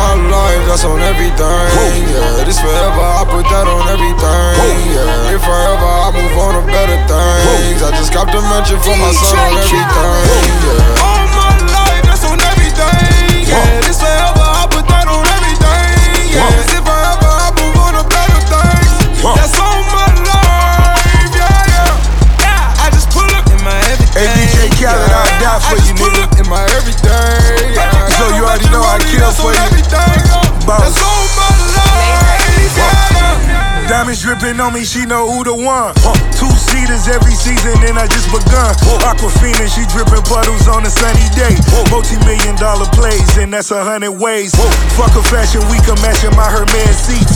my life, that's on everything. Yeah, this forever, I put that on everything. Yeah, if forever, I move on to better things. I just copped a mansion for my son on everything. Yeah, all my life, that's on everything. Yeah, this forever, I put that on everything. Yeah, if forever, I move on to better things. That's on my life. Yeah. I just pull up in my everything. Hey DJ Khaled, I'll die for you, nigga. In my everything. So you already know I kill for you. Boss. That's on my life. Yeah. Diamonds dripping on me, she know who the one. 2-seaters every season, and I just begun. Aquafina, she dripping puddles on a sunny day. Multi-million-dollar plays, and that's 100 ways. Fuck a fashion week, I'm matching my Hermes seats.